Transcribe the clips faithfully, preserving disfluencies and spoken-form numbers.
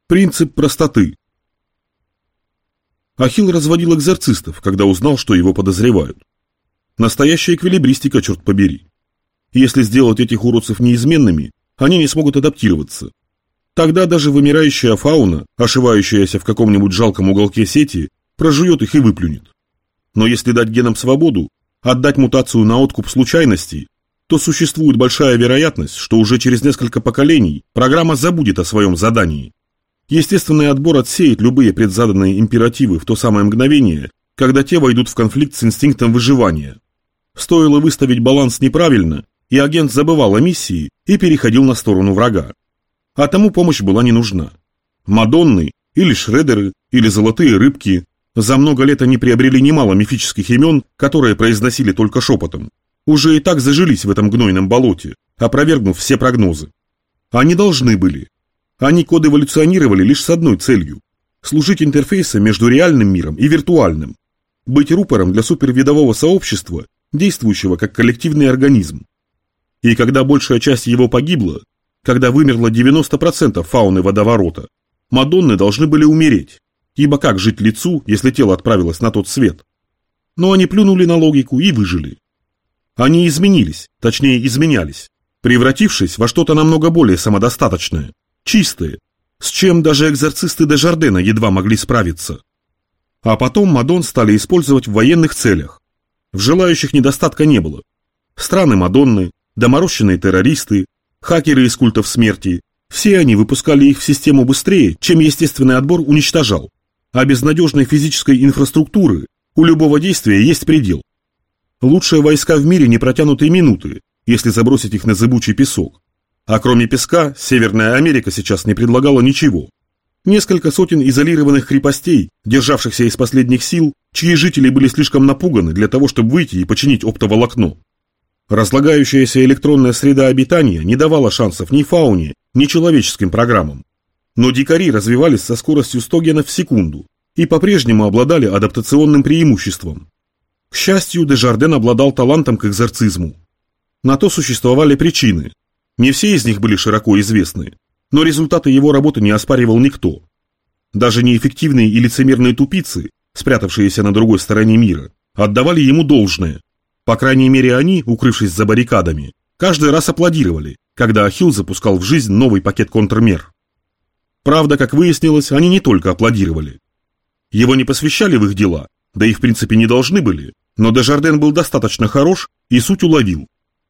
Принцип простоты. Ахилл разводил экзорцистов, когда узнал, что его подозревают. Настоящая эквилибристика, черт побери. Если сделать этих уродцев неизменными, они не смогут адаптироваться. Тогда даже вымирающая фауна, ошивающаяся в каком-нибудь жалком уголке сети, прожует их и выплюнет. Но если дать генам свободу, отдать мутацию на откуп случайностей, то существует большая вероятность, что уже через несколько поколений программа забудет о своем задании. Естественный отбор отсеет любые предзаданные императивы в то самое мгновение, когда те войдут в конфликт с инстинктом выживания. Стоило выставить баланс неправильно, и агент забывал о миссии и переходил на сторону врага. А тому помощь была не нужна. Мадонны, или Шредеры, или Золотые Рыбки за много лет они приобрели немало мифических имен, которые произносили только шепотом. Уже и так зажились в этом гнойном болоте, опровергнув все прогнозы. Они должны были. Они кодэволюционировали лишь с одной целью – служить интерфейсом между реальным миром и виртуальным, быть рупором для супервидового сообщества, действующего как коллективный организм. И когда большая часть его погибла, когда вымерло девяносто процентов фауны водоворота, Мадонны должны были умереть, ибо как жить лицу, если тело отправилось на тот свет? Но они плюнули на логику и выжили. Они изменились, точнее изменялись, превратившись во что-то намного более самодостаточное, чистое, с чем даже экзорцисты Дежардена едва могли справиться. А потом Мадон стали использовать в военных целях. В желающих недостатка не было. Страны Мадонны, доморощенные террористы, хакеры из культов смерти, все они выпускали их в систему быстрее, чем естественный отбор уничтожал. А без надежной физической инфраструктуры у любого действия есть предел. Лучшие войска в мире не протянут и минуты, если забросить их на зыбучий песок. А кроме песка, Северная Америка сейчас не предлагала ничего. Несколько сотен изолированных крепостей, державшихся из последних сил, чьи жители были слишком напуганы для того, чтобы выйти и починить оптоволокно. Разлагающаяся электронная среда обитания не давала шансов ни фауне, ни человеческим программам. Но дикари развивались со скоростью сто генов в секунду и по-прежнему обладали адаптационным преимуществом. К счастью, Дежарден обладал талантом к экзорцизму. На то существовали причины. Не все из них были широко известны, но результаты его работы не оспаривал никто. Даже неэффективные и лицемерные тупицы, спрятавшиеся на другой стороне мира, отдавали ему должное. По крайней мере они, укрывшись за баррикадами, каждый раз аплодировали, когда Ахилл запускал в жизнь новый пакет контрмер. Правда, как выяснилось, они не только аплодировали. Его не посвящали в их дела, да и в принципе не должны были, но Дежарден был достаточно хорош и суть уловил.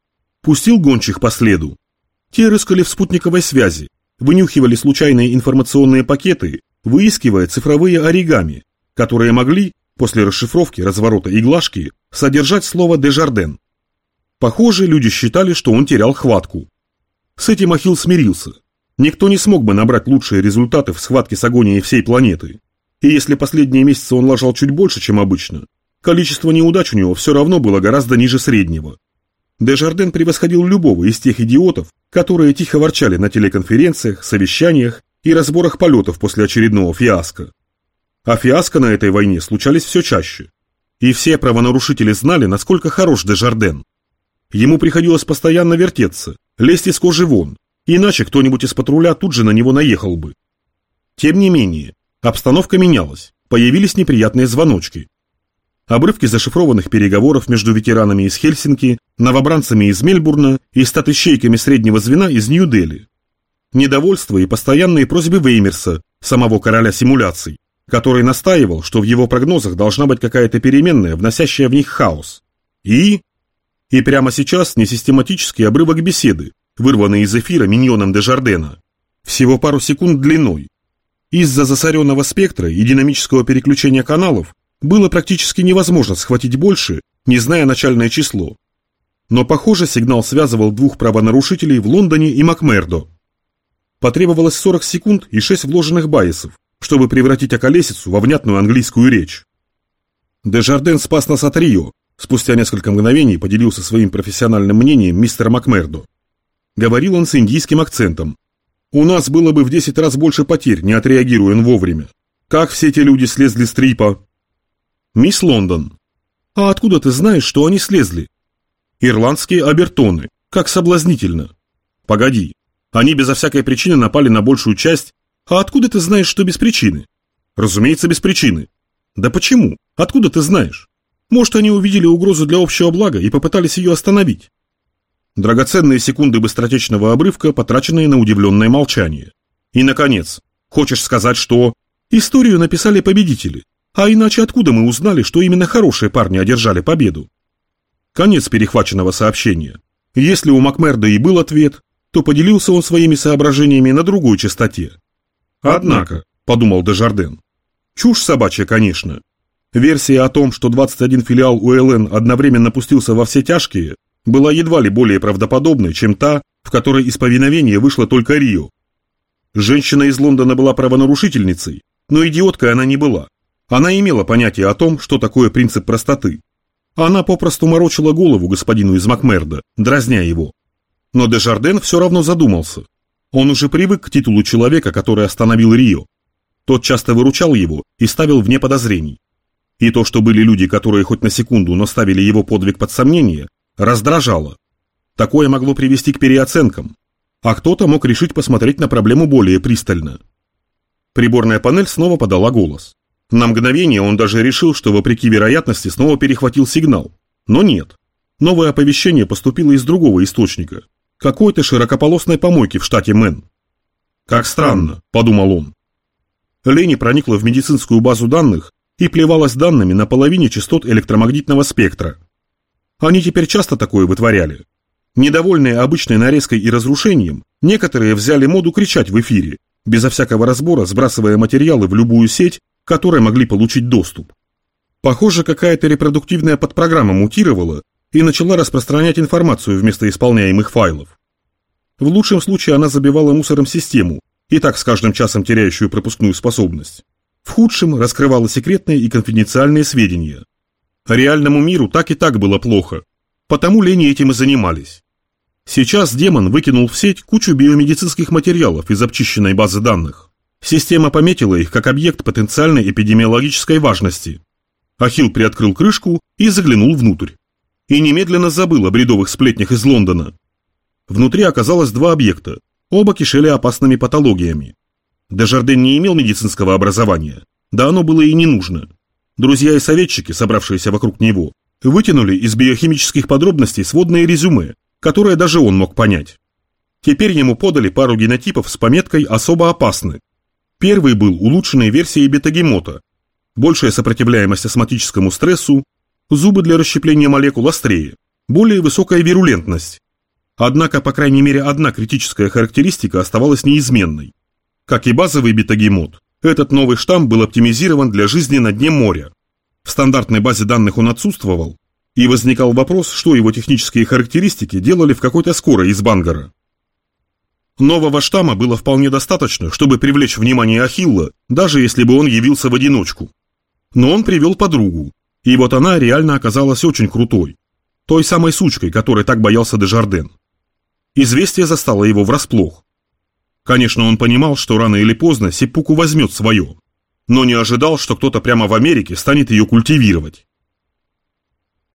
Пустил гончих по следу. Те рыскали в спутниковой связи, вынюхивали случайные информационные пакеты, выискивая цифровые оригами, которые могли, после расшифровки разворота и глажки, содержать слово «Дежарден». Похоже, люди считали, что он терял хватку. С этим Ахилл смирился. Никто не смог бы набрать лучшие результаты в схватке с агонией всей планеты. И если последние месяцы он лажал чуть больше, чем обычно, количество неудач у него все равно было гораздо ниже среднего. Дежарден превосходил любого из тех идиотов, которые тихо ворчали на телеконференциях, совещаниях и разборах полетов после очередного фиаско. А фиаско на этой войне случались все чаще. И все правонарушители знали, насколько хорош Дежарден. Ему приходилось постоянно вертеться, лезть из кожи вон, иначе кто-нибудь из патруля тут же на него наехал бы. Тем не менее, обстановка менялась, появились неприятные звоночки. Обрывки зашифрованных переговоров между ветеранами из Хельсинки, новобранцами из Мельбурна и статыщейками среднего звена из Нью-Дели. Недовольство и постоянные просьбы Веймерса, самого короля симуляций, который настаивал, что в его прогнозах должна быть какая-то переменная, вносящая в них хаос. И... И прямо сейчас несистематический обрывок беседы, вырванный из эфира миньоном Дежардена. Всего пару секунд длиной. Из-за засоренного спектра и динамического переключения каналов было практически невозможно схватить больше, не зная начальное число. Но, похоже, сигнал связывал двух правонарушителей в Лондоне и Макмердо. Потребовалось сорок секунд и шесть вложенных байесов, чтобы превратить околесицу во внятную английскую речь. Дежарден спас нас от Рио, спустя несколько мгновений поделился своим профессиональным мнением мистер Макмердо. Говорил он с индийским акцентом. У нас было бы в десять раз больше потерь, не отреагируя вовремя. Как все эти люди слезли с трипа? Мисс Лондон. А откуда ты знаешь, что они слезли? Ирландские обертоны. Как соблазнительно. Погоди. Они безо всякой причины напали на большую часть, А откуда ты знаешь, что без причины? Разумеется, без причины. Да почему? Откуда ты знаешь? Может, они увидели угрозу для общего блага и попытались ее остановить? Драгоценные секунды быстротечного обрывка, потраченные на удивленное молчание. И, наконец, хочешь сказать, что... Историю написали победители. А иначе откуда мы узнали, что именно хорошие парни одержали победу? Конец перехваченного сообщения. Если у Макмерда и был ответ, то поделился он своими соображениями на другой частоте. Однако, подумал Дежарден, чушь собачья, конечно. Версия о том, что двадцать один филиал У Л Н одновременно пустился во все тяжкие, была едва ли более правдоподобной, чем та, в которой из повиновения вышло только Рио. Женщина из Лондона была правонарушительницей, но идиоткой она не была. Она имела понятие о том, что такое принцип простоты. Она попросту морочила голову господину из Макмерда, дразня его. Но Дежарден все равно задумался. Он уже привык к титулу человека, который остановил Рио. Тот часто выручал его и ставил вне подозрений. И то, что были люди, которые хоть на секунду, но ставили его подвиг под сомнение, раздражало. Такое могло привести к переоценкам. А кто-то мог решить посмотреть на проблему более пристально. Приборная панель снова подала голос. На мгновение он даже решил, что вопреки вероятности снова перехватил сигнал. Но нет. Новое оповещение поступило из другого источника. Какой-то широкополосной помойки в штате Мэн. «Как странно», – подумал он. Лени проникла в медицинскую базу данных и плевалась данными на половине частот электромагнитного спектра. Они теперь часто такое вытворяли. Недовольные обычной нарезкой и разрушением, некоторые взяли моду кричать в эфире, безо всякого разбора сбрасывая материалы в любую сеть, к которой могли получить доступ. Похоже, какая-то репродуктивная подпрограмма мутировала и начала распространять информацию вместо исполняемых файлов. В лучшем случае она забивала мусором систему, и так с каждым часом теряющую пропускную способность. В худшем раскрывала секретные и конфиденциальные сведения. Реальному миру так и так было плохо, потому Лени этим и занимались. Сейчас демон выкинул в сеть кучу биомедицинских материалов из обчищенной базы данных. Система пометила их как объект потенциальной эпидемиологической важности. Ахилл приоткрыл крышку и заглянул внутрь. И немедленно забыл о бредовых сплетнях из Лондона. Внутри оказалось два объекта, оба кишели опасными патологиями. Дежарден не имел медицинского образования, да оно было и не нужно. Друзья и советчики, собравшиеся вокруг него, вытянули из биохимических подробностей сводное резюме, которое даже он мог понять. Теперь ему подали пару генотипов с пометкой «особо опасны». Первый был улучшенной версией бета-гемота, большая сопротивляемость астматическому стрессу, зубы для расщепления молекул острее, более высокая вирулентность. Однако, по крайней мере, одна критическая характеристика оставалась неизменной. Как и базовый бета-гемот, этот новый штамм был оптимизирован для жизни на дне моря. В стандартной базе данных он отсутствовал, и возникал вопрос, что его технические характеристики делали в какой-то скорой из Бангора. Нового штамма было вполне достаточно, чтобы привлечь внимание Ахилла, даже если бы он явился в одиночку. Но он привел подругу, и вот она реально оказалась очень крутой. Той самой сучкой, которой так боялся Дежарден. Известие застало его врасплох. Конечно, он понимал, что рано или поздно Сеппуку возьмет свое, но не ожидал, что кто-то прямо в Америке станет ее культивировать.